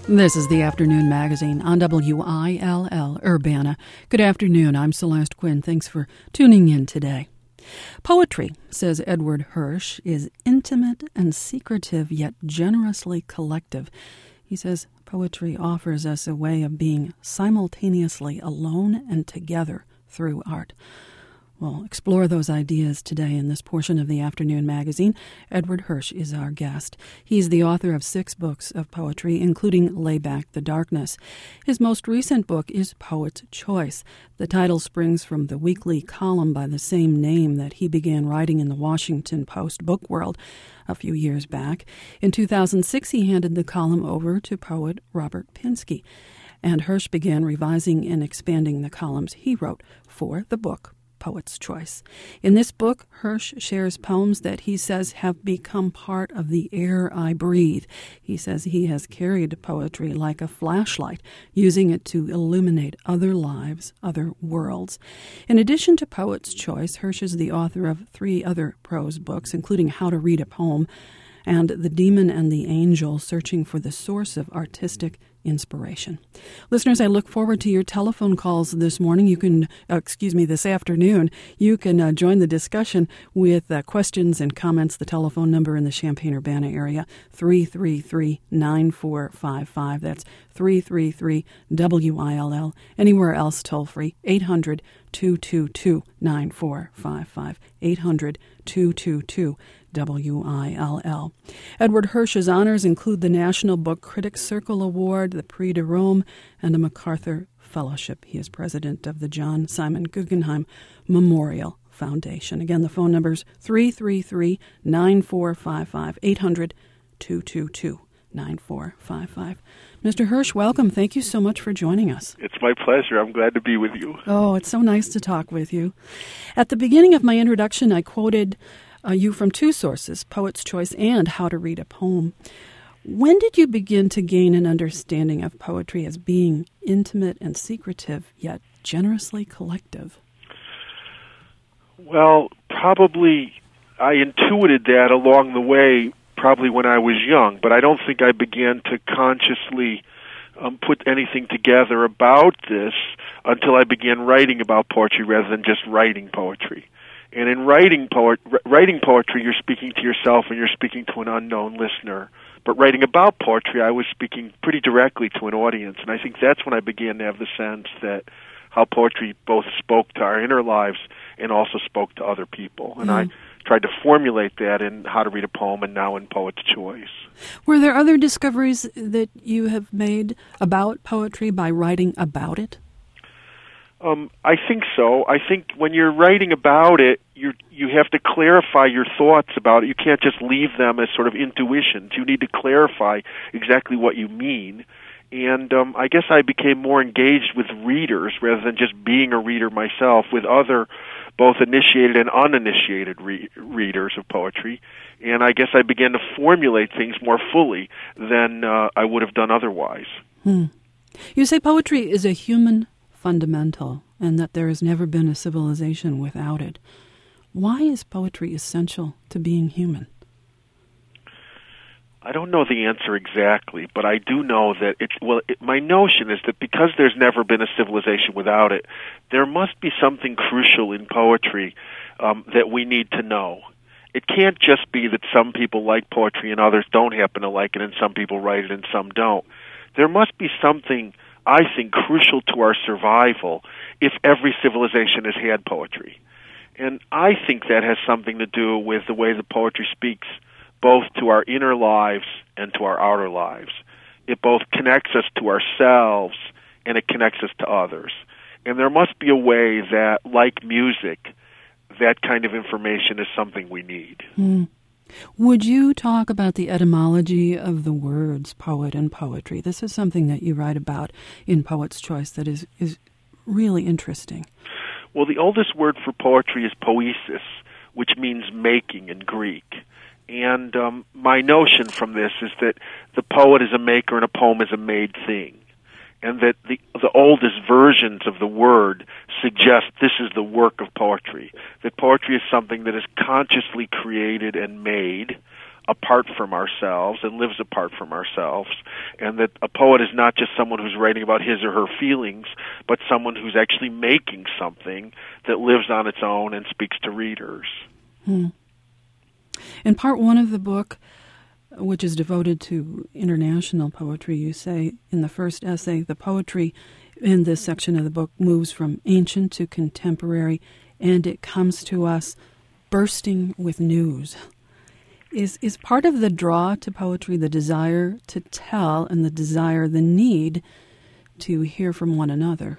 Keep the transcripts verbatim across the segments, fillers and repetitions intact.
This is the Afternoon Magazine on W I L L Urbana. Good afternoon. I'm Celeste Quinn. Thanks for tuning in today. Poetry, says Edward Hirsch, is intimate and secretive, yet generously collective. He says poetry offers us a way of being simultaneously alone and together through art. We'll explore those ideas today in this portion of the Afternoon Magazine. Edward Hirsch is our guest. He's the author of six books of poetry, including Lay Back the Darkness. His most recent book is Poet's Choice. The title springs from the weekly column by the same name that he began writing in the Washington Post Book World a few years back. In two thousand six, he handed the column over to poet Robert Pinsky, and Hirsch began revising and expanding the columns he wrote for the book Poet's Choice. In this book, Hirsch shares poems that he says have become part of the air I breathe. He says he has carried poetry like a flashlight, using it to illuminate other lives, other worlds. In addition to Poet's Choice, Hirsch is the author of three other prose books, including How to Read a Poem and The Demon and the Angel, Searching for the Source of Artistic Inspiration. Listeners, I look forward to your telephone calls this morning. You can, uh, excuse me, this afternoon. You can uh, join the discussion with uh, questions and comments. The telephone number in the Champaign-Urbana area, three three three, nine four five five. That's three three three W I L L. Anywhere else, toll free, eight hundred, two two two, nine four five five, eight hundred, two two two, W I L L. Edward Hirsch's honors include the National Book Critics Circle Award, the Prix de Rome, and a MacArthur Fellowship. He is president of the John Simon Guggenheim Memorial Foundation. Again, the phone number is three three three, nine four five five, eight hundred, two two two, nine four five five. Mister Hirsch, welcome. Thank you so much for joining us. It's my pleasure. I'm glad to be with you. Oh, it's so nice to talk with you. At the beginning of my introduction, I quoted uh, you from two sources, Poet's Choice and How to Read a Poem. When did you begin to gain an understanding of poetry as being intimate and secretive, yet generously collective? Well, probably I intuited that along the way, probably when I was young, but I don't think I began to consciously um, put anything together about this until I began writing about poetry rather than just writing poetry. And in writing, poet, writing poetry, you're speaking to yourself and you're speaking to an unknown listener. But writing about poetry, I was speaking pretty directly to an audience, and I think that's when I began to have the sense that how poetry both spoke to our inner lives and also spoke to other people. And mm. I tried to formulate that in How to Read a Poem and now in Poet's Choice. Were there other discoveries that you have made about poetry by writing about it? Um, I think so. I think when you're writing about it, you you have to clarify your thoughts about it. You can't just leave them as sort of intuitions. You need to clarify exactly what you mean. And um, I guess I became more engaged with readers rather than just being a reader myself, with other both initiated and uninitiated re- readers of poetry. And I guess I began to formulate things more fully than uh, I would have done otherwise. Hmm. You say poetry is a human fundamental and that there has never been a civilization without it. Why is poetry essential to being human? I don't know the answer exactly, but I do know that it's, well, it, my notion is that because there's never been a civilization without it, there must be something crucial in poetry um, that we need to know. It can't just be that some people like poetry and others don't happen to like it, and some people write it and some don't. There must be something, I think, crucial to our survival if every civilization has had poetry. And I think that has something to do with the way the poetry speaks both to our inner lives and to our outer lives. It both connects us to ourselves and it connects us to others. And there must be a way that, like music, that kind of information is something we need. Mm. Would you talk about the etymology of the words poet and poetry? This is something that you write about in Poet's Choice that is, is really interesting. Well, the oldest word for poetry is poesis, which means making in Greek. And um, my notion from this is that the poet is a maker and a poem is a made thing. And that the, the oldest versions of the word suggest this is the work of poetry. That poetry is something that is consciously created and made apart from ourselves and lives apart from ourselves, and that a poet is not just someone who's writing about his or her feelings, but someone who's actually making something that lives on its own and speaks to readers. Hmm. In part one of the book, which is devoted to international poetry, you say in the first essay, the poetry in this section of the book moves from ancient to contemporary, and it comes to us bursting with news. Is is part of the draw to poetry the desire to tell and the desire, the need to hear from one another?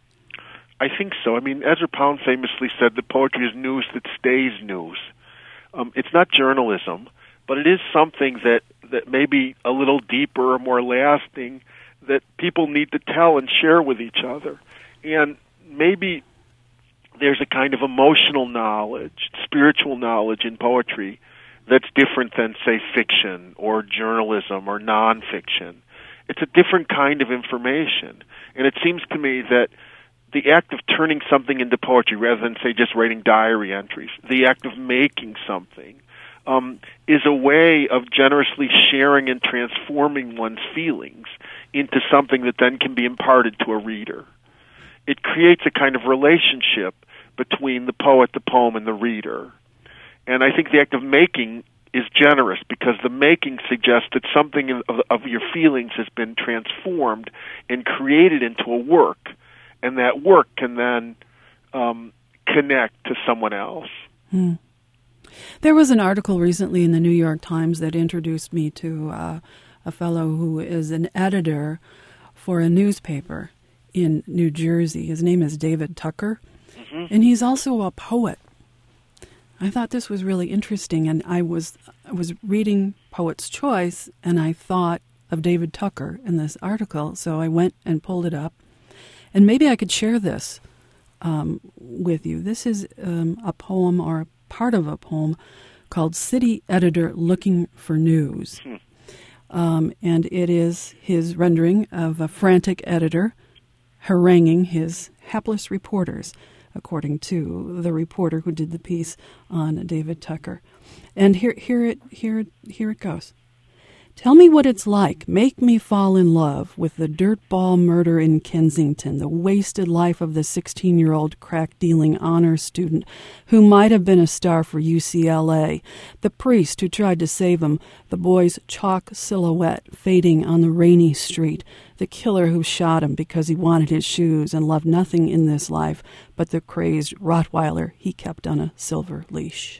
I think so. I mean, Ezra Pound famously said that poetry is news that stays news. Um, it's not journalism, but it is something that, that may be a little deeper or more lasting that people need to tell and share with each other. And maybe there's a kind of emotional knowledge, spiritual knowledge in poetry that's different than, say, fiction or journalism or nonfiction. It's a different kind of information. And it seems to me that the act of turning something into poetry rather than, say, just writing diary entries, the act of making something, um, is a way of generously sharing and transforming one's feelings into something that then can be imparted to a reader. It creates a kind of relationship between the poet, the poem, and the reader. And I think the act of making is generous because the making suggests that something of, of your feelings has been transformed and created into a work, and that work can then um, connect to someone else. Hmm. There was an article recently in the New York Times that introduced me to uh, a fellow who is an editor for a newspaper in New Jersey. His name is David Tucker, mm-hmm. and he's also a poet. I thought this was really interesting, and I was I was reading Poet's Choice, and I thought of David Tucker in this article, so I went and pulled it up. And maybe I could share this um, with you. This is um, a poem, or a part of a poem, called City Editor Looking for News. Hmm. Um, and it is his rendering of a frantic editor haranguing his hapless reporters, according to the reporter who did the piece on David Tucker. And here, here it, here, here it goes. Tell me what it's like. Make me fall in love with the dirtball murder in Kensington, the wasted life of the sixteen-year-old crack-dealing honor student who might have been a star for U C L A, the priest who tried to save him, the boy's chalk silhouette fading on the rainy street, the killer who shot him because he wanted his shoes and loved nothing in this life but the crazed Rottweiler he kept on a silver leash.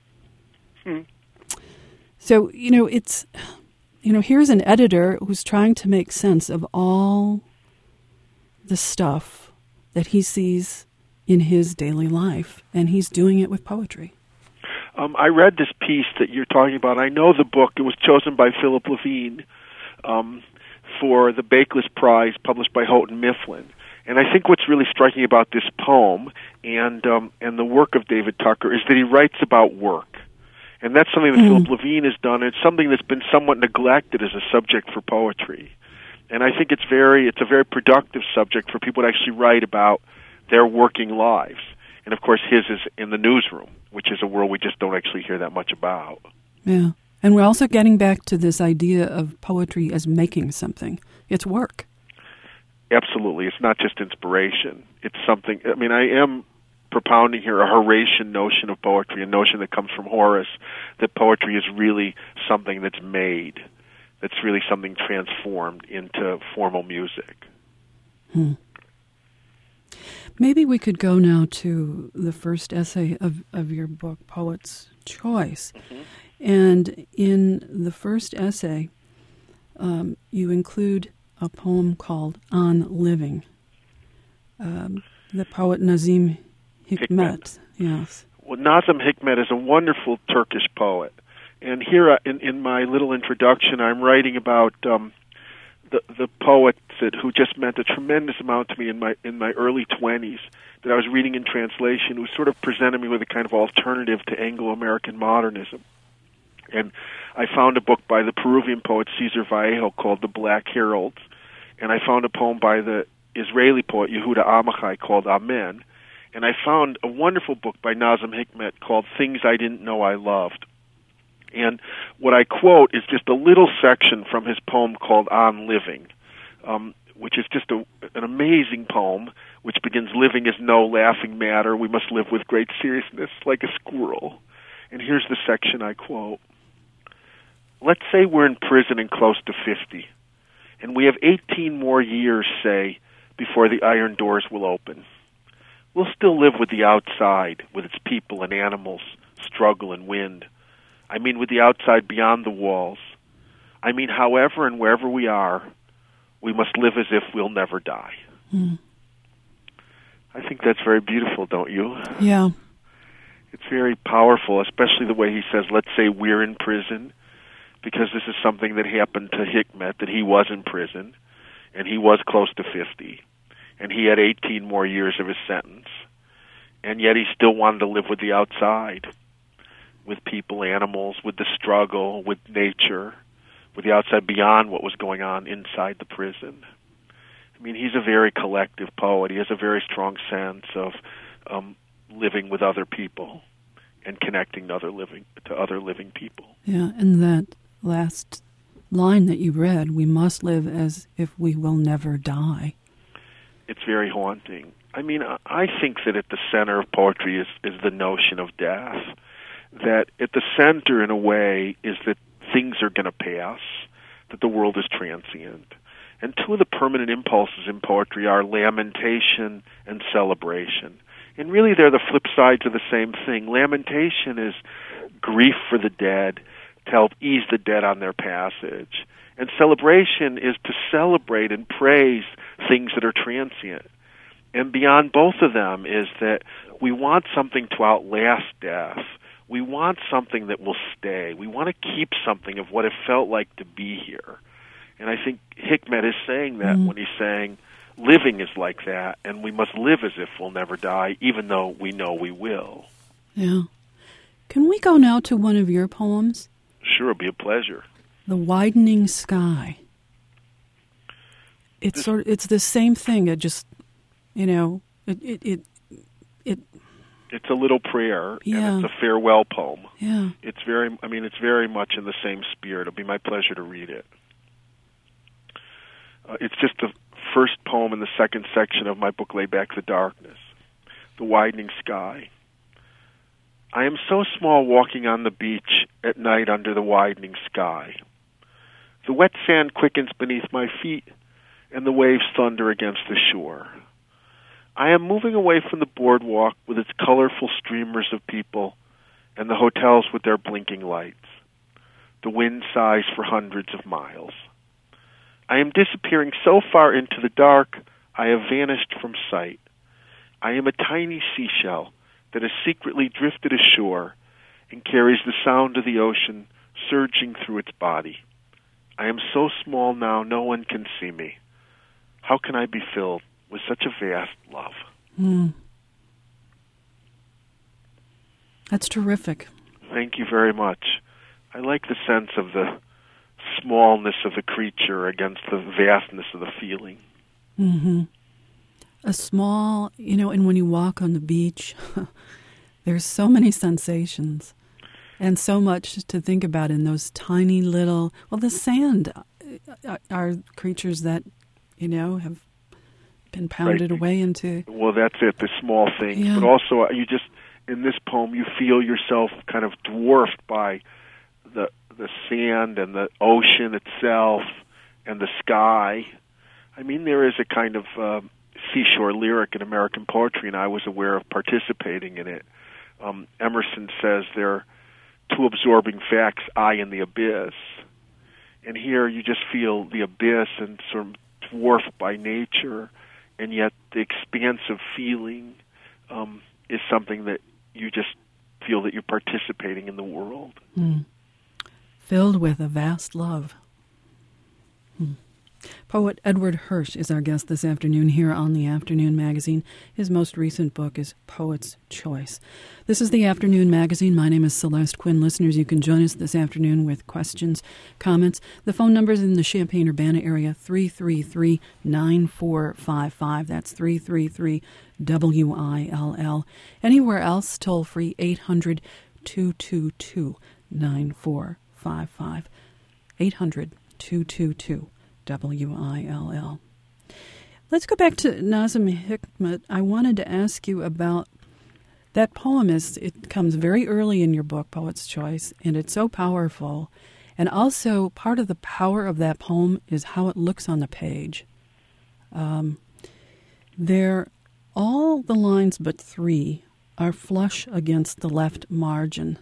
Hmm. So, you know, it's... You know, here's an editor who's trying to make sense of all the stuff that he sees in his daily life, and he's doing it with poetry. Um, I read this piece that you're talking about. I know the book. It was chosen by Philip Levine um, for the Bakeless Prize, published by Houghton Mifflin. And I think what's really striking about this poem and um, and the work of David Tucker is that he writes about work. And that's something that mm. Philip Levine has done. It's something that's been somewhat neglected as a subject for poetry. And I think it's very it's a very productive subject for people to actually write about their working lives. And, of course, his is in the newsroom, which is a world we just don't actually hear that much about. Yeah. And we're also getting back to this idea of poetry as making something. It's work. Absolutely. It's not just inspiration. It's something, I mean, I am propounding here a Horatian notion of poetry, a notion that comes from Horace, that poetry is really something that's made, that's really something transformed into formal music. Hmm. Maybe we could go now to the first essay of, of your book, Poet's Choice. Mm-hmm. And in the first essay, um, you include a poem called On Living. Um, the poet Nazim Hikmet. Hikmet, yes. Well, Nazım Hikmet is a wonderful Turkish poet. And here in, in my little introduction, I'm writing about um, the the poet that, who just meant a tremendous amount to me in my in my early twenties, that I was reading in translation, who sort of presented me with a kind of alternative to Anglo-American modernism. And I found a book by the Peruvian poet Cesar Vallejo called The Black Heralds. And I found a poem by the Israeli poet Yehuda Amichai called Amen. And I found a wonderful book by Nazım Hikmet called Things I Didn't Know I Loved. And what I quote is just a little section from his poem called On Living, um, which is just a, an amazing poem, which begins, living is no laughing matter. We must live with great seriousness like a squirrel. And here's the section I quote. Let's say we're in prison and close to fifty, and we have eighteen more years, say, before the iron doors will open. We'll still live with the outside, with its people and animals, struggle and wind. I mean with the outside beyond the walls. I mean however and wherever we are, we must live as if we'll never die. Mm. I think that's very beautiful, don't you? Yeah. It's very powerful, especially the way he says, let's say we're in prison, because this is something that happened to Hikmet, that he was in prison, and he was close to fifty, and he had eighteen more years of his sentence, and yet he still wanted to live with the outside, with people, animals, with the struggle, with nature, with the outside beyond what was going on inside the prison. I mean, he's a very collective poet. He has a very strong sense of um, living with other people and connecting to other living to other living people. Yeah, and that last line that you read, we must live as if we will never die. It's very haunting. I mean, I think that at the center of poetry is, is the notion of death. That at the center, in a way, is that things are going to pass, that the world is transient. And two of the permanent impulses in poetry are lamentation and celebration. And really they're the flip sides of the same thing. Lamentation is grief for the dead, to help ease the dead on their passage. And celebration is to celebrate and praise things that are transient. And beyond both of them is that we want something to outlast death. We want something that will stay. We want to keep something of what it felt like to be here. And I think Hikmet is saying that mm. when he's saying living is like that, and we must live as if we'll never die, even though we know we will. Yeah. Can we go now to one of your poems? Sure, it'll be a pleasure. The Widening Sky. It's this, sort of, it's the same thing. It just, you know, it it it. it it's a little prayer, yeah. and it's a farewell poem. Yeah. It's very, I mean, it's very much in the same spirit. It'll be my pleasure to read it. Uh, it's just the first poem in the second section of my book, Lay Back the Darkness, The Widening Sky. I am so small walking on the beach at night under the widening sky. The wet sand quickens beneath my feet, and the waves thunder against the shore. I am moving away from the boardwalk with its colorful streamers of people and the hotels with their blinking lights. The wind sighs for hundreds of miles. I am disappearing so far into the dark, I have vanished from sight. I am a tiny seashell that has secretly drifted ashore and carries the sound of the ocean surging through its body. I am so small now, no one can see me. How can I be filled with such a vast love? Mm. That's terrific. Thank you very much. I like the sense of the smallness of the creature against the vastness of the feeling. Mm-hmm. A small, you know, and when you walk on the beach, there's so many sensations and so much to think about in those tiny little, well, the sand are creatures that, you know, have been pounded right. away into. Well, that's it, the small things. Yeah. But also, you just, in this poem, you feel yourself kind of dwarfed by the the sand and the ocean itself and the sky. I mean, there is a kind of uh, seashore lyric in American poetry, and I was aware of participating in it. Um, Emerson says there are two absorbing facts, I and the abyss. And here you just feel the abyss and sort of dwarfed by nature, and yet the expansive feeling um, is something that you just feel that you're participating in the world. Mm. Filled with a vast love. Hmm. Poet Edward Hirsch is our guest this afternoon here on the Afternoon Magazine. His most recent book is Poet's Choice. This is the Afternoon Magazine. My name is Celeste Quinn. Listeners, you can join us this afternoon with questions, comments. The phone number is in the Champaign-Urbana area, three three three, nine four five five. That's three three three, W I L L. Anywhere else, toll free, eight hundred, two two two, nine four five five. eight hundred, two two two, W I L L. Let's go back to Nazim Hikmet. I wanted to ask you about that poem. Is it comes very early in your book, Poet's Choice, and it's so powerful. And also, part of the power of that poem is how it looks on the page. Um, there, all the lines but three are flush against the left margin.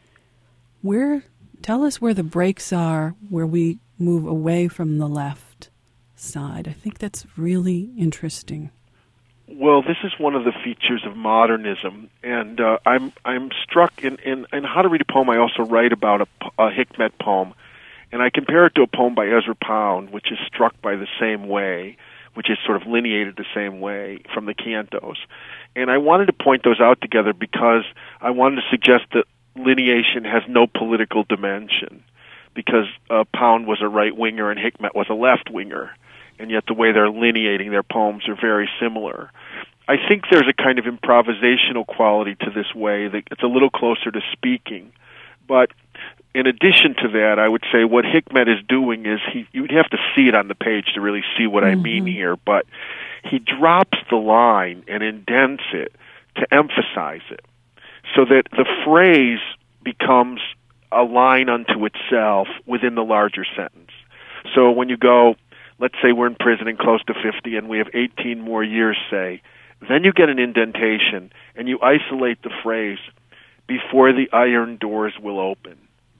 Where, tell us where the breaks are, where we move away from the left side. I think that's really interesting. Well, this is one of the features of modernism, and uh, I'm I'm struck in, in, in How to Read a Poem. I also write about a, a Hikmet poem, and I compare it to a poem by Ezra Pound, which is struck by the same way, which is sort of lineated the same way from the cantos. And I wanted to point those out together because I wanted to suggest that lineation has no political dimension, because uh, Pound was a right-winger and Hikmet was a left-winger, and yet the way they're lineating their poems are very similar. I think there's a kind of improvisational quality to this way that it's a little closer to speaking. But in addition to that, I would say what Hikmet is doing is he you'd have to see it on the page to really see what mm-hmm. I mean here, but he drops the line and indents it to emphasize it, so that the phrase becomes a line unto itself within the larger sentence. So when you go, let's say we're in prison and close to fifty and we have eighteen more years, say, then you get an indentation and you isolate the phrase, before the iron doors will open.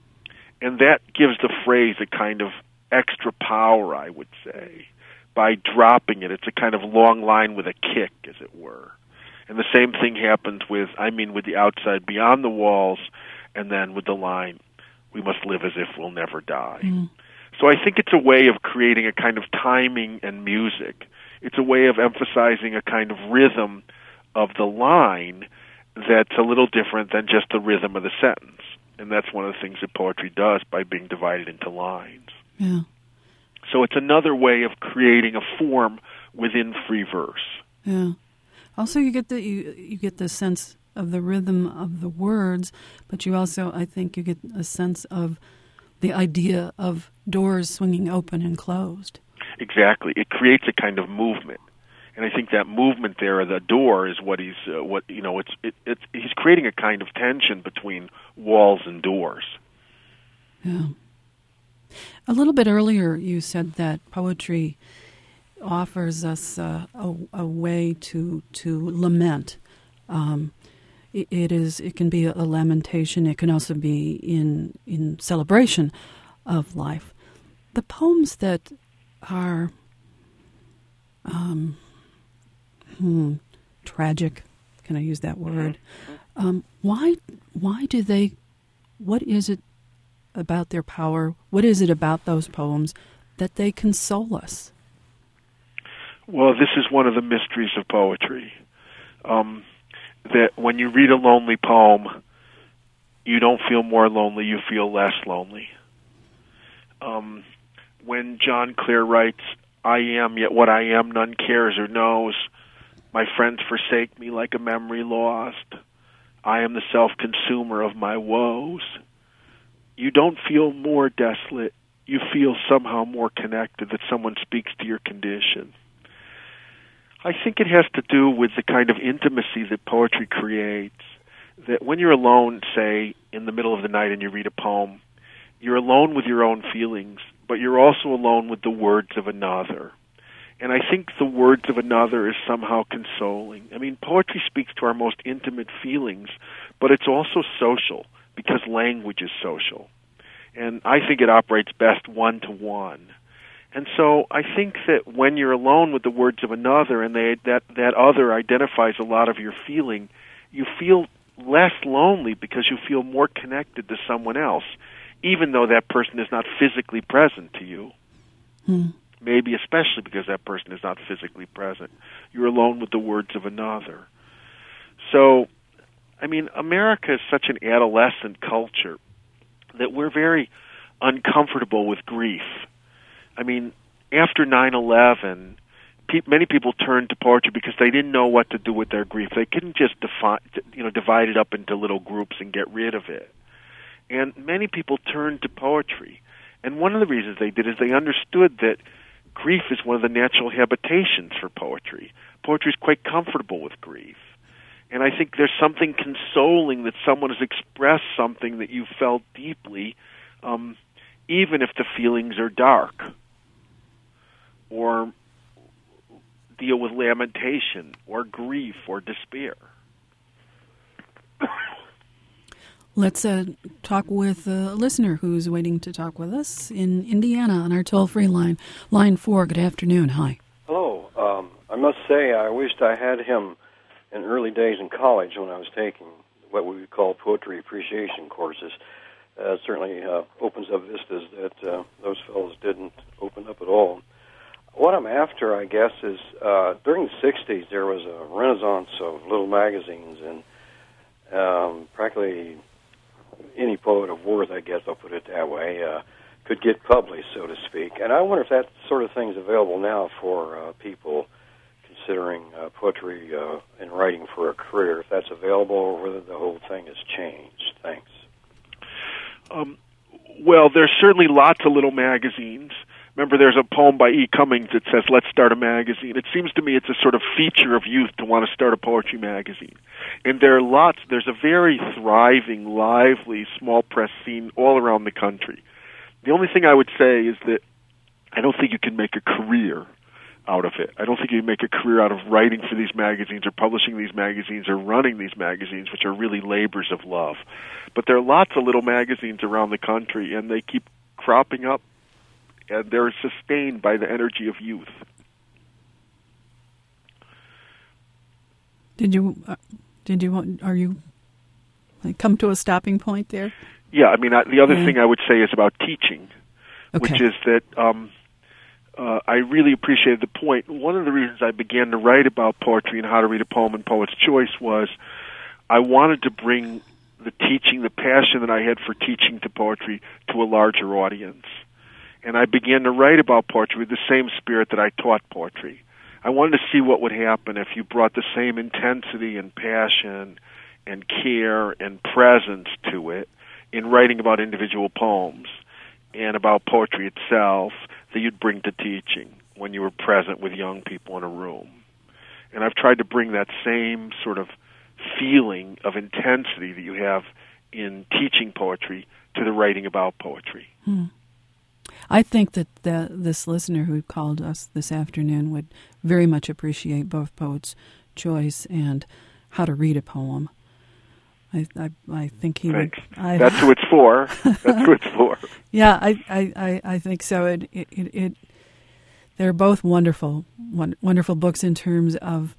And that gives the phrase a kind of extra power, I would say, by dropping it. It's a kind of long line with a kick, as it were. And the same thing happens with, I mean, with the outside beyond the walls, and then with the line, we must live as if we'll never die. Mm. So I think it's a way of creating a kind of timing and music. It's a way of emphasizing a kind of rhythm of the line that's a little different than just the rhythm of the sentence. And that's one of the things that poetry does by being divided into lines. Yeah. So it's another way of creating a form within free verse. Yeah. Also, you get the you, you get the sense of the rhythm of the words, but you also, I think, you get a sense of the idea of doors swinging open and closed. Exactly. It creates a kind of movement. And I think that movement there, the door, is what he's, uh, what you know, it's, it, it's, he's creating a kind of tension between walls and doors. Yeah. A little bit earlier, you said that poetry offers us uh, a, a way to to lament. Um, it, it is, it can be a lamentation. It can also be in in celebration of life. The poems that are um, hmm, tragic, can I use that word? Um, why why do they? What is it about their power? What is it about those poems that they console us? Well, this is one of the mysteries of poetry. Um, that when you read a lonely poem, you don't feel more lonely, you feel less lonely. Um, when John Clear writes, I am, yet what I am none cares or knows. My friends forsake me like a memory lost. I am the self-consumer of my woes. You don't feel more desolate. You feel somehow more connected, that someone speaks to your condition. I think it has to do with the kind of intimacy that poetry creates, that when you're alone, say, in the middle of the night and you read a poem, you're alone with your own feelings, but you're also alone with the words of another. And I think the words of another is somehow consoling. I mean, poetry speaks to our most intimate feelings, but it's also social, because language is social. And I think it operates best one-to-one. And so I think that when you're alone with the words of another and they, that, that other identifies a lot of your feeling, you feel less lonely because you feel more connected to someone else, even though that person is not physically present to you. Hmm. Maybe especially because that person is not physically present. You're alone with the words of another. So, I mean, America is such an adolescent culture that we're very uncomfortable with grief. I mean, after nine eleven, pe- many people turned to poetry because they didn't know what to do with their grief. They couldn't just defi- you know, divide it up into little groups and get rid of it. And many people turned to poetry. And one of the reasons they did is they understood that grief is one of the natural habitations for poetry. Poetry is quite comfortable with grief. And I think there's something consoling that someone has expressed something that you felt deeply, um, even if the feelings are dark, or deal with lamentation, or grief, or despair. Let's uh, talk with a listener who's waiting to talk with us in Indiana on our toll-free line, line four. Good afternoon. Hi. Hello. Um, I must say I wished I had him in early days in college when I was taking what we would call poetry appreciation courses. Uh, it certainly uh, opens up vistas that uh, those fellows didn't open up at all. What I'm after, I guess, is uh, during the sixties there was a renaissance of little magazines, and um, practically any poet of worth, I guess I'll put it that way, uh, could get published, so to speak. And I wonder if that sort of thing is available now for uh, people considering uh, poetry uh, and writing for a career, if that's available or whether the whole thing has changed. Thanks. Um, well, there's certainly lots of little magazines. Remember, there's a poem by E. Cummings that says, "Let's start a magazine." It seems to me it's a sort of feature of youth to want to start a poetry magazine. And there are lots, there's a very thriving, lively, small press scene all around the country. The only thing I would say is that I don't think you can make a career out of it. I don't think you can make a career out of writing for these magazines or publishing these magazines or running these magazines, which are really labors of love. But there are lots of little magazines around the country, and they keep cropping up, and they're sustained by the energy of youth. Did you, uh, did you, want, are you, like, come to a stopping point there? Yeah, I mean, I, the other yeah. thing I would say is about teaching, okay. which is that um, uh, I really appreciated the point. One of the reasons I began to write about poetry and how to read a poem in Poet's Choice was I wanted to bring the teaching, the passion that I had for teaching to poetry to a larger audience. And I began to write about poetry with the same spirit that I taught poetry. I wanted to see what would happen if you brought the same intensity and passion and care and presence to it in writing about individual poems and about poetry itself that you'd bring to teaching when you were present with young people in a room. And I've tried to bring that same sort of feeling of intensity that you have in teaching poetry to the writing about poetry. Hmm. I think that the, this listener who called us this afternoon would very much appreciate both Poet's Choice and How to Read a Poem. I I, I think he Thanks. would. I, That's who it's for. That's who it's for. Yeah, I, I, I, I think so. It, it, it, it they're both wonderful, wonderful books in terms of.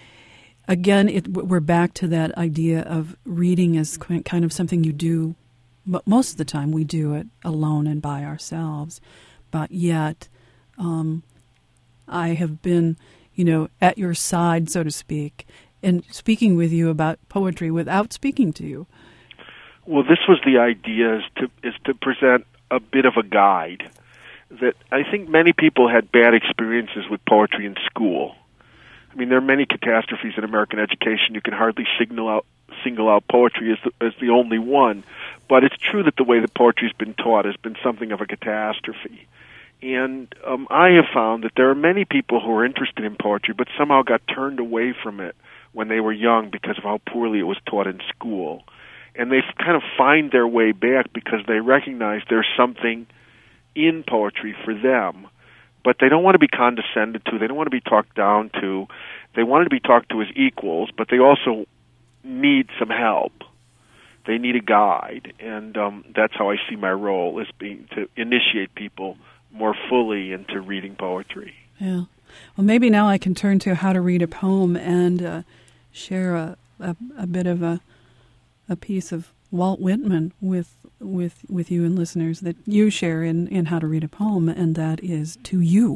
Again, it, we're back to that idea of reading as kind of something you do. But most of the time we do it alone and by ourselves. But yet, um, I have been, you know, at your side, so to speak, and speaking with you about poetry without speaking to you. Well, this was the idea, is to is to present a bit of a guide. That I think many people had bad experiences with poetry in school. I mean, there are many catastrophes in American education. You can hardly signal out, single out poetry as the, as the only one. But it's true that the way that poetry has been taught has been something of a catastrophe. And um, I have found that there are many people who are interested in poetry but somehow got turned away from it when they were young because of how poorly it was taught in school. And they kind of find their way back because they recognize there's something in poetry for them. But they don't want to be condescended to. They don't want to be talked down to. They want to be talked to as equals, but they also need some help. They need a guide, and um, that's how I see my role, is being to initiate people more fully into reading poetry. Yeah. Well, maybe now I can turn to How to Read a Poem and uh, share a, a, a bit of a a piece of Walt Whitman with with with you and listeners that you share in, in How to Read a Poem, and that is to you.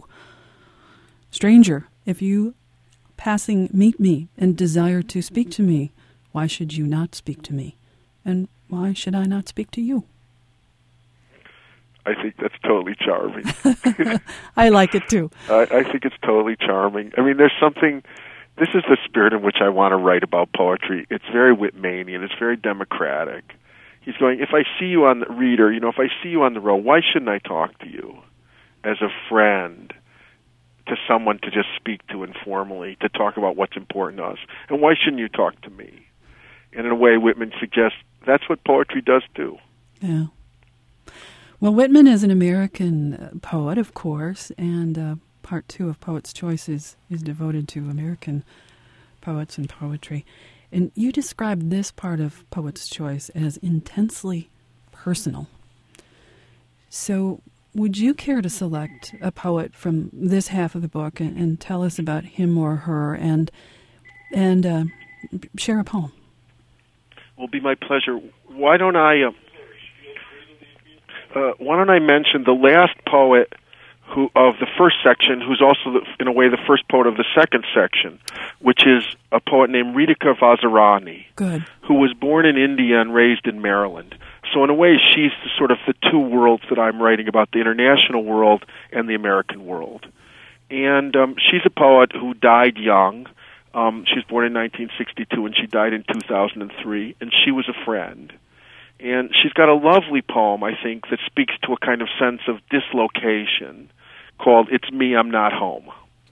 Stranger, if you passing meet me and desire to speak to me, why should you not speak to me? And why should I not speak to you? I think that's totally charming. I like it too. I, I think it's totally charming. I mean, there's something, this is the spirit in which I want to write about poetry. It's very Whitmanian. It's very democratic. He's going, if I see you on the reader, you know, if I see you on the road, why shouldn't I talk to you as a friend, to someone to just speak to informally, to talk about what's important to us? And why shouldn't you talk to me? And in a way, Whitman suggests that's what poetry does too. Yeah. Well, Whitman is an American poet, of course, and uh, part two of Poet's Choice is, is devoted to American poets and poetry. And you described this part of Poet's Choice as intensely personal. So would you care to select a poet from this half of the book and, and tell us about him or her and and uh, share a poem? It will be my pleasure. Why don't I uh, uh, why don't I mention the last poet who of the first section, who's also, the, in a way, the first poet of the second section, which is a poet named Ritika Vazirani, Good. who was born in India and raised in Maryland. So in a way, she's the, sort of the two worlds that I'm writing about, the international world and the American world. And um, she's a poet who died young. Um, she was born in nineteen sixty-two, and she died in two thousand three, and she was a friend. And she's got a lovely poem, I think, that speaks to a kind of sense of dislocation called It's Me, I'm Not Home.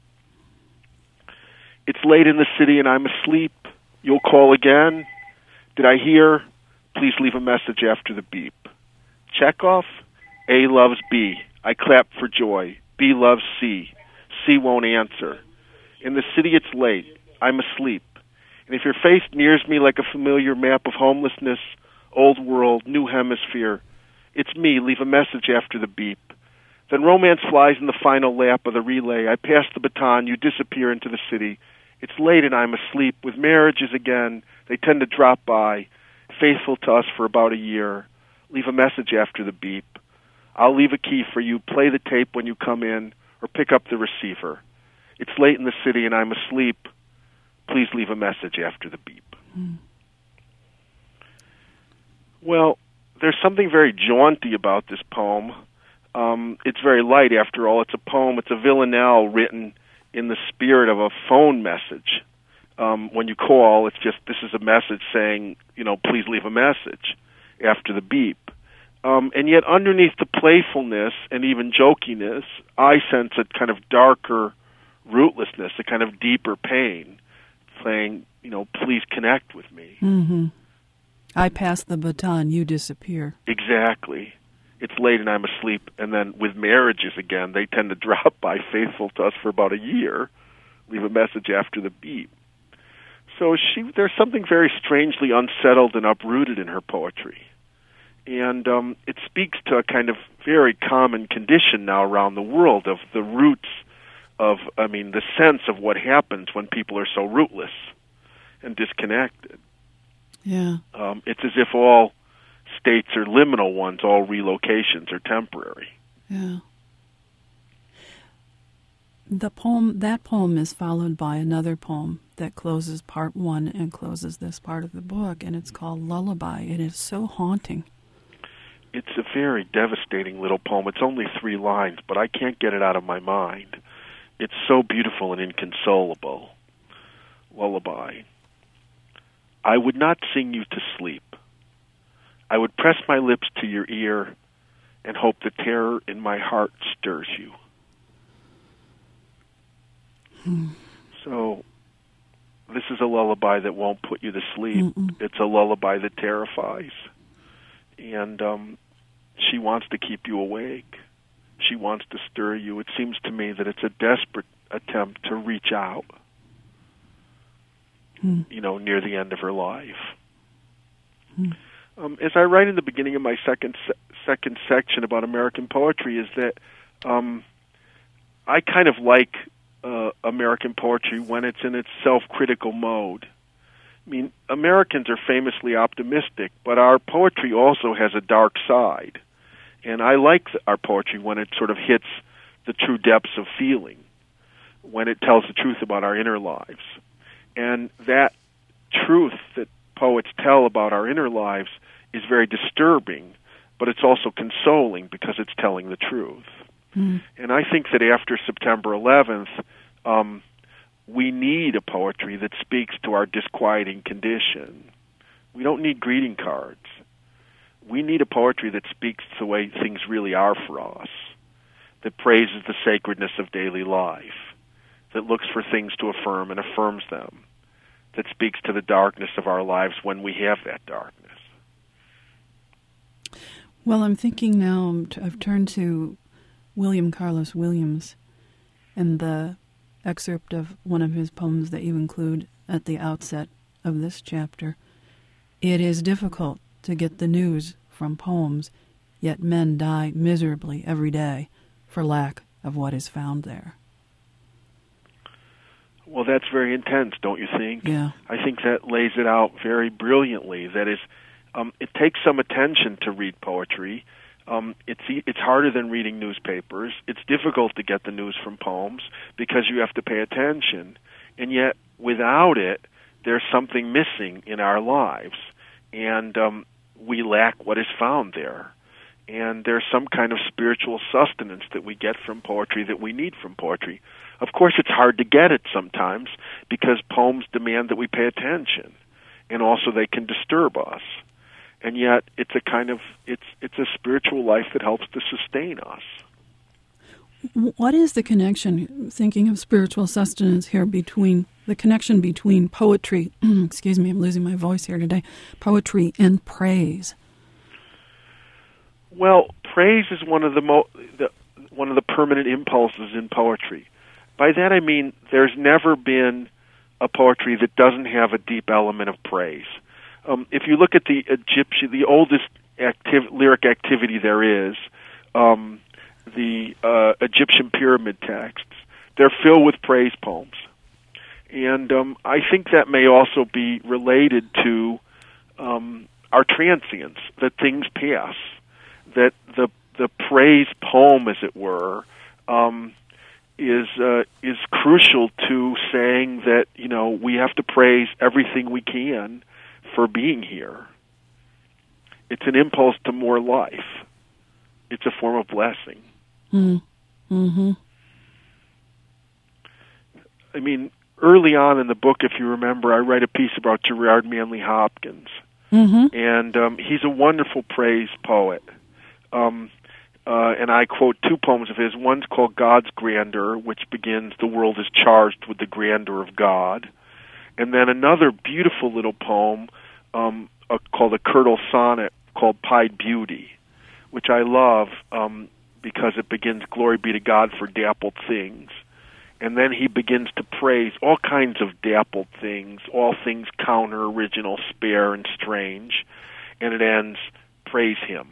It's late in the city and I'm asleep. You'll call again. Did I hear? Please leave a message after the beep. Chekhov, A loves B. I clap for joy. B loves C. C won't answer. In the city it's late. I'm asleep. And if your face nears me like a familiar map of homelessness, old world, new hemisphere, it's me, leave a message after the beep. Then romance flies in the final lap of the relay. I pass the baton, you disappear into the city. It's late and I'm asleep. With marriages again, they tend to drop by, faithful to us for about a year. Leave a message after the beep. I'll leave a key for you. Play the tape when you come in, or pick up the receiver. It's late in the city and I'm asleep. Please leave a message after the beep. Mm. Well, there's something very jaunty about this poem. Um, it's very light, after all. It's a poem. It's a villanelle written in the spirit of a phone message. Um, when you call, it's just, this is a message saying, you know, please leave a message after the beep. Um, and yet underneath the playfulness and even jokiness, I sense a kind of darker rootlessness, a kind of deeper pain, saying, you know, please connect with me. Mm-hmm. I pass the baton, you disappear. Exactly. It's late and I'm asleep. And then with marriages again, they tend to drop by, faithful to us for about a year, leave a message after the beep. So she, there's something very strangely unsettled and uprooted in her poetry. And um, it speaks to a kind of very common condition now around the world of the roots of, I mean, the sense of what happens when people are so rootless and disconnected. Yeah. Um, it's as if all states are liminal ones, all relocations are temporary. Yeah. The poem, that poem is followed by another poem that closes part one and closes this part of the book, and it's called Lullaby. It is so haunting. It's a very devastating little poem. It's only three lines, but I can't get it out of my mind. It's so beautiful and inconsolable. Lullaby. I would not sing you to sleep. I would press my lips to your ear and hope the terror in my heart stirs you. Hmm. So this is a lullaby that won't put you to sleep. Mm-mm. It's a lullaby that terrifies. And um, she wants to keep you awake. She wants to stir you. It seems to me that it's a desperate attempt to reach out, hmm. you know, near the end of her life. Hmm. Um, as I write in the beginning of my second se- second section about American poetry, is that um, I kind of like uh, American poetry when it's in its self-critical mode. I mean, Americans are famously optimistic, but our poetry also has a dark side. And I like the, our poetry when it sort of hits the true depths of feeling, when it tells the truth about our inner lives. And that truth that poets tell about our inner lives is very disturbing, but it's also consoling because it's telling the truth. Mm. And I think that after September eleventh, um, we need a poetry that speaks to our disquieting condition. We don't need greeting cards. we need a poetry that speaks the way things really are for us, that praises the sacredness of daily life, that looks for things to affirm and affirms them, that speaks to the darkness of our lives when we have that darkness. Well, I'm thinking now, I've turned to William Carlos Williams and the excerpt of one of his poems that you include at the outset of this chapter. It is difficult to get the news from poems, yet men die miserably every day for lack of what is found there. Well, that's very intense, don't you think? Yeah. I think that lays it out very brilliantly. That is, um, it takes some attention to read poetry. Um, it's it's harder than reading newspapers. It's difficult to get the news from poems because you have to pay attention. And yet, without it, there's something missing in our lives, and um, we lack what is found there. And there's some kind of spiritual sustenance that we get from poetry that we need from poetry. Of course, it's hard to get it sometimes because poems demand that we pay attention, and also they can disturb us. And yet, it's a kind of it's it's a spiritual life that helps to sustain us. What is the connection, thinking of spiritual sustenance here, between the connection between poetry, excuse me, I'm losing my voice here today, poetry and praise? Well, praise is one of the, mo- the one of the permanent impulses in poetry. By that I mean there's never been a poetry that doesn't have a deep element of praise. Um, if you look at the Egyptian, the oldest activ- lyric activity there is, um, the uh, Egyptian pyramid texts, they're filled with praise poems. And um, I think that may also be related to um, our transience, that things pass, that the the praise poem, as it were, um, is uh, is crucial to saying that, you know, we have to praise everything we can for being here. It's an impulse to more life. It's a form of blessing. Mm. Mm-hmm. I mean, early on in the book, if you remember, I write a piece about Gerard Manley Hopkins. Mm-hmm. And um, he's a wonderful praise poet. Um, uh, and I quote two poems of his. One's called God's Grandeur, which begins, "The world is charged with the grandeur of God." And then another beautiful little poem um, uh, called a Curdle Sonnet called Pied Beauty, which I love um, because it begins, "Glory be to God for dappled things." And then he begins to praise all kinds of dappled things, all things counter, original, spare, and strange. And it ends, "Praise him."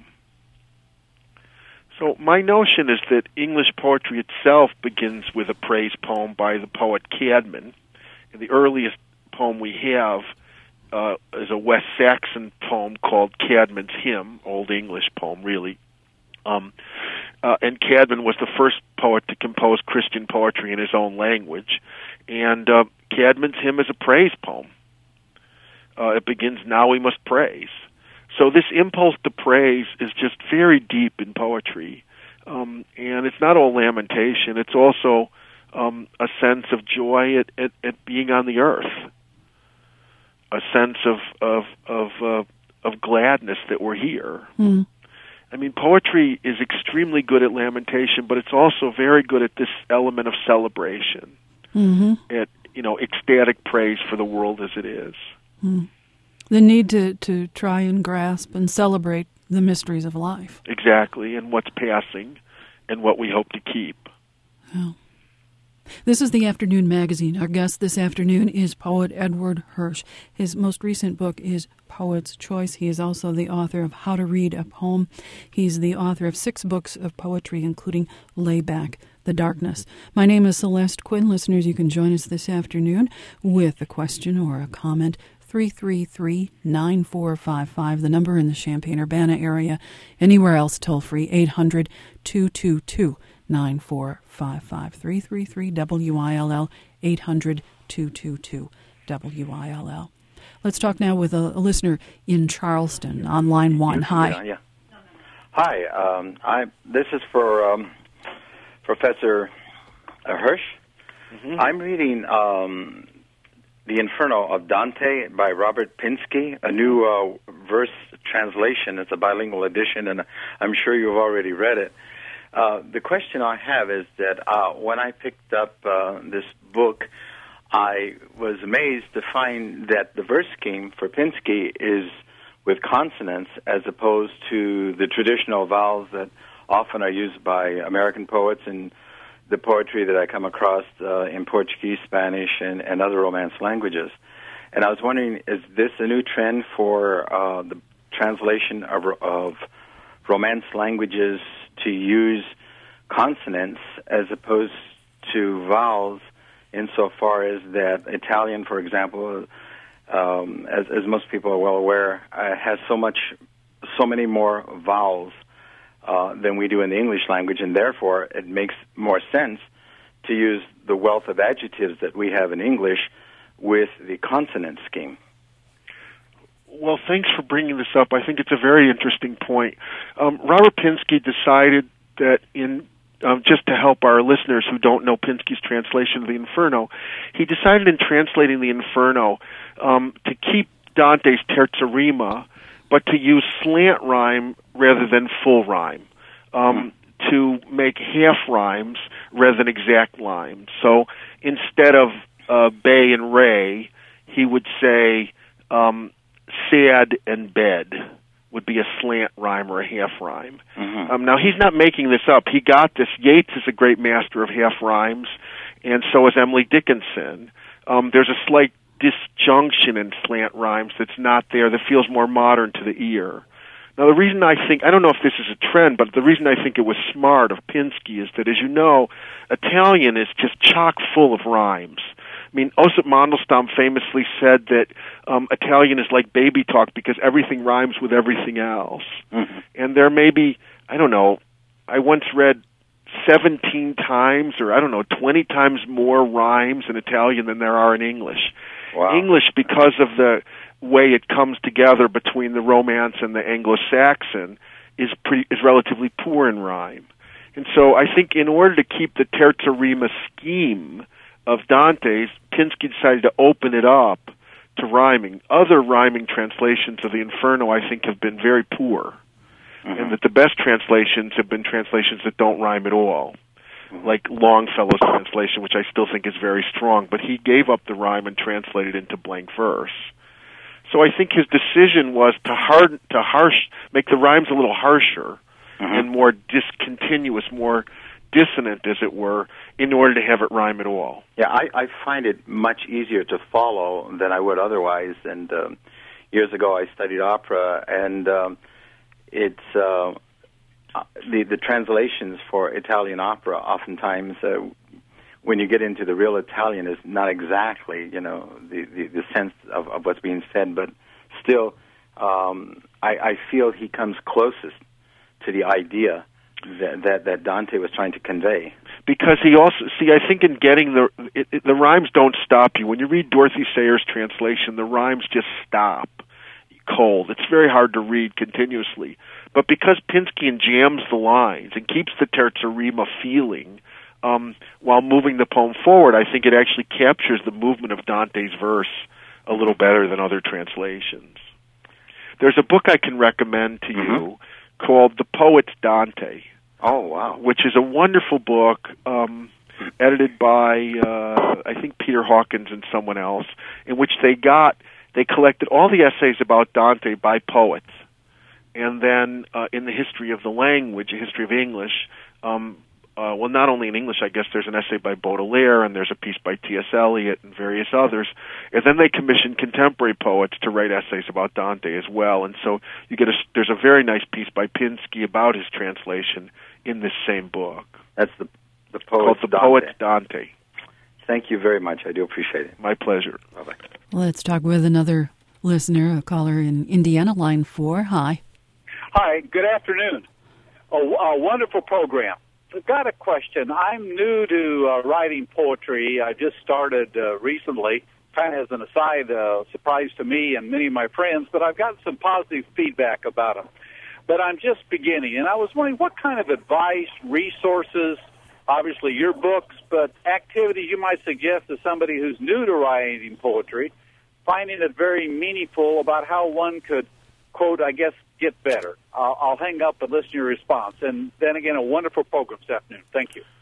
So my notion is that English poetry itself begins with a praise poem by the poet Caedmon. And the earliest poem we have uh, is a West Saxon poem called Caedmon's Hymn, Old English poem, really. Um, uh, and Caedmon was the first poet to compose Christian poetry in his own language. And uh, Caedmon's Hymn is a praise poem. Uh, it begins, "Now we must praise." So this impulse to praise is just very deep in poetry. Um, and it's not all lamentation. It's also um, a sense of joy at, at, at being on the earth, a sense of of of, uh, of gladness that we're here. Mm. I mean, poetry is extremely good at lamentation, but it's also very good at this element of celebration, Mm-hmm. at, you know, ecstatic praise for the world as it is. Mm. The need to, to try and grasp and celebrate the mysteries of life. Exactly, and what's passing and what we hope to keep. Oh. This is the Afternoon Magazine. Our guest this afternoon is poet Edward Hirsch. His most recent book is Poet's Choice. He is also the author of How to Read a Poem. He's the author of six books of poetry, including Lay Back the Darkness. My name is Celeste Quinn. Listeners, you can join us this afternoon with a question or a comment. three three three, nine four five five, the number in the Champaign-Urbana area. Anywhere else, toll free, eight hundred, two two two, nine four five five. three three three W I L L, eight hundred, two two two, W I L L. Let's talk now with a, a listener in Charleston on line one. Hi. Yeah, yeah. Hi. Um, I. This is for um, Professor Hirsch. Mm-hmm. I'm reading Um, The Inferno of Dante by Robert Pinsky, a new uh, verse translation. It's a bilingual edition, and I'm sure you've already read it. Uh, the question I have is that uh, when I picked up uh, this book, I was amazed to find that the verse scheme for Pinsky is with consonants as opposed to the traditional vowels that often are used by American poets and the poetry that I come across uh, in Portuguese, Spanish, and, and other Romance languages. And I was wondering, is this a new trend for uh, the translation of, of Romance languages to use consonants as opposed to vowels, insofar as that Italian, for example, um, as, as most people are well aware, uh, has so much, so many more vowels uh, than we do in the English language, and therefore it makes more sense to use the wealth of adjectives that we have in English with the consonant scheme. Well, thanks for bringing this up. I think it's a very interesting point. Um, Robert Pinsky decided that in um, just to help our listeners who don't know Pinsky's translation of the Inferno, he decided in translating the Inferno um, to keep Dante's terza rima, but to use slant rhyme rather than full rhyme, um, mm. to make half rhymes rather than exact rhymes. So instead of uh, bay and ray, he would say um, sad and bed would be a slant rhyme or a half rhyme. Mm-hmm. Um, now, he's not making this up. He got this. Yeats is a great master of half rhymes, and so is Emily Dickinson. Um, there's a slight disjunction in slant rhymes that's not there, that feels more modern to the ear. Now, the reason I think, I don't know if this is a trend, but the reason I think it was smart of Pinsky is that, as you know, Italian is just chock full of rhymes. I mean, Osip Mandelstam famously said that um, Italian is like baby talk because everything rhymes with everything else. Mm-hmm. And there may be, I don't know, I once read seventeen times or, I don't know, twenty times more rhymes in Italian than there are in English. Wow. English, because of the way it comes together between the Romance and the Anglo-Saxon, is pretty, is relatively poor in rhyme. And so I think in order to keep the terza rima scheme of Dante's, Pinsky decided to open it up to rhyming. Other rhyming translations of the Inferno, I think, have been very poor, mm-hmm. and that the best translations have been translations that don't rhyme at all, mm-hmm. like Longfellow's translation, which I still think is very strong, but he gave up the rhyme and translated into blank verse. So I think his decision was to hard, to harsh, make the rhymes a little harsher mm-hmm. and more discontinuous, more dissonant, as it were, in order to have it rhyme at all. Yeah, I, I find it much easier to follow than I would otherwise. And um, years ago, I studied opera, and um, it's uh, the the translations for Italian opera. Oftentimes, uh, when you get into the real Italian, is not exactly you know the the, the sense of, of what's being said, but still, um, I, I feel he comes closest to the idea That, that that Dante was trying to convey. Because he also, see, I think in getting the, it, it, the rhymes don't stop you. When you read Dorothy Sayers' translation, the rhymes just stop cold. It's very hard to read continuously. But because Pinsky jams the lines and keeps the terza rima feeling um, while moving the poem forward, I think it actually captures the movement of Dante's verse a little better than other translations. There's a book I can recommend to mm-hmm. you called The Poet's Dante. Oh, wow. Which is a wonderful book, um, edited by, uh, I think, Peter Hawkins and someone else, in which they got, they collected all the essays about Dante by poets. And then uh, in the history of the language, a history of English, um, uh, well, not only in English, I guess there's an essay by Baudelaire, and there's a piece by T S Eliot and various others. And then they commissioned contemporary poets to write essays about Dante as well. And so you get a, there's a very nice piece by Pinsky about his translation in this same book. That's the the poet's the Dante. Poet's Dante. Thank you very much. I do appreciate it. My pleasure. Bye-bye. Let's talk with another listener, a caller in Indiana, line four. Hi. Hi, good afternoon. A, a wonderful program. I've got a question. I'm new to uh, writing poetry. I just started uh, recently, kind of as an aside, uh, surprise to me and many of my friends, but I've got some positive feedback about them. But I'm just beginning, and I was wondering what kind of advice, resources, obviously your books, but activities you might suggest to somebody who's new to writing poetry, finding it very meaningful about how one could quote, I guess, get better. I'll, I'll hang up and listen to your response. And then again, a wonderful program this afternoon. Thank you.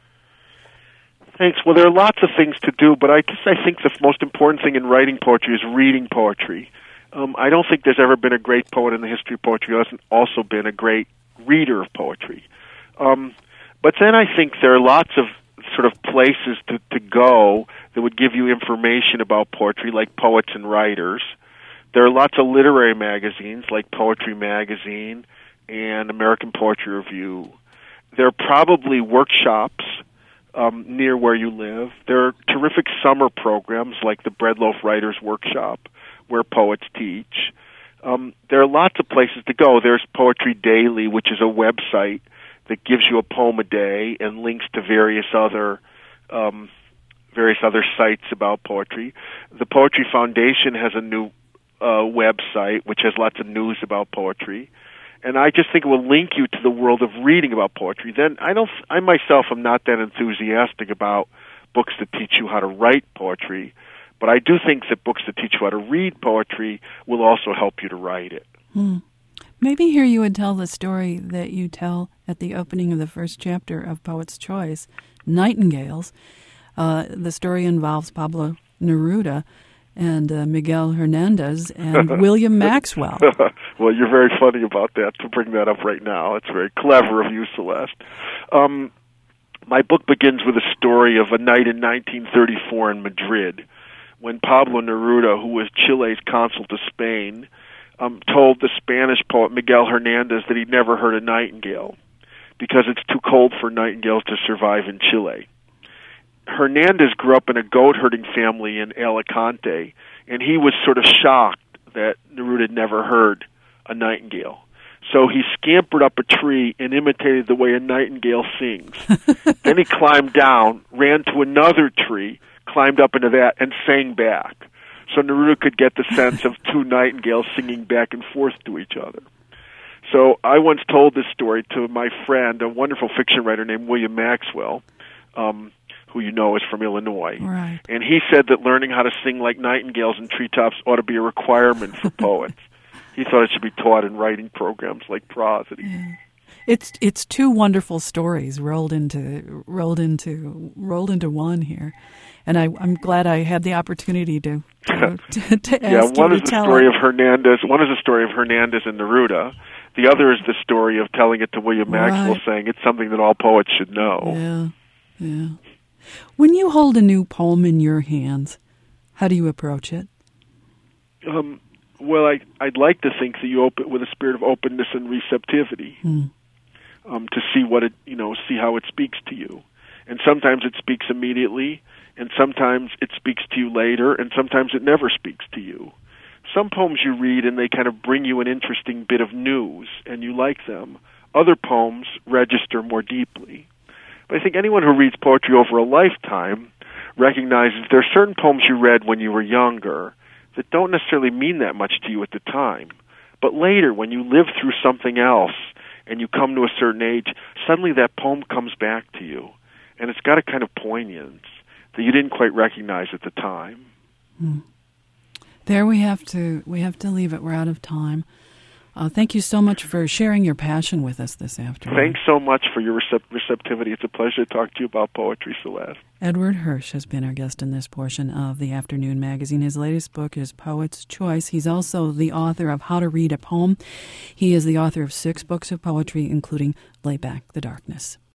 Thanks. Well, there are lots of things to do, but I guess I think the most important thing in writing poetry is reading poetry. Um, I don't think there's ever been a great poet in the history of poetry who hasn't also been a great reader of poetry. Um, but then I think there are lots of sort of places to, to go that would give you information about poetry, like Poets and Writers. There are lots of literary magazines, like Poetry Magazine and American Poetry Review. There are probably workshops um, near where you live. There are terrific summer programs, like the Breadloaf Writers Workshop, where poets teach. Um, there are lots of places to go. There's Poetry Daily, which is a website that gives you a poem a day and links to various other um, various other sites about poetry. The Poetry Foundation has a new uh, website which has lots of news about poetry, and I just think it will link you to the world of reading about poetry. Then I don't, I myself am not that enthusiastic about books that teach you how to write poetry, but I do think that books that teach you how to read poetry will also help you to write it. Hmm. Maybe here you would tell the story that you tell at the opening of the first chapter of Poet's Choice, Nightingales. Uh, the story involves Pablo Neruda and uh, Miguel Hernandez and William Maxwell. Well, you're very funny about that, to bring that up right now. It's very clever of you, Celeste. Um, my book begins with a story of a night in nineteen thirty-four in Madrid, when Pablo Neruda, who was Chile's consul to Spain, um, told the Spanish poet Miguel Hernandez that he'd never heard a nightingale because it's too cold for nightingales to survive in Chile. Hernandez grew up in a goat-herding family in Alicante, and he was sort of shocked that Neruda had never heard a nightingale. So he scampered up a tree and imitated the way a nightingale sings. Then he climbed down, ran to another tree, climbed up into that, and sang back. So Neruda could get the sense of two nightingales singing back and forth to each other. So I once told this story to my friend, a wonderful fiction writer named William Maxwell, um, who you know is from Illinois. Right. And he said that learning how to sing like nightingales in treetops ought to be a requirement for poets. He thought it should be taught in writing programs like Prosody. Yeah. It's it's two wonderful stories rolled into rolled into rolled into one here, and I, I'm glad I had the opportunity to to, to, to yeah, ask one you is to the tell story it. of Hernandez. One is the story of Hernandez and Neruda. The other is the story of telling it to William Maxwell, Right. saying it's something that all poets should know. Yeah, yeah. When you hold a new poem in your hands, how do you approach it? Um, well, I, I'd like to think that you open with a spirit of openness and receptivity. Hmm. Um, to see what it, you know, see how it speaks to you. And sometimes it speaks immediately, and sometimes it speaks to you later, and sometimes it never speaks to you. Some poems you read and they kind of bring you an interesting bit of news, and you like them. Other poems register more deeply. But I think anyone who reads poetry over a lifetime recognizes there are certain poems you read when you were younger that don't necessarily mean that much to you at the time. But later, when you live through something else, and you come to a certain age, suddenly that poem comes back to you. And it's got a kind of poignance that you didn't quite recognize at the time. Hmm. There we have to we have to leave it. We're out of time. Uh, thank you so much for sharing your passion with us this afternoon. Thanks so much for your recep- receptivity. It's a pleasure to talk to you about poetry, Celeste. Edward Hirsch has been our guest in this portion of the Afternoon Magazine. His latest book is Poet's Choice. He's also the author of How to Read a Poem. He is the author of six books of poetry, including Lay Back the Darkness.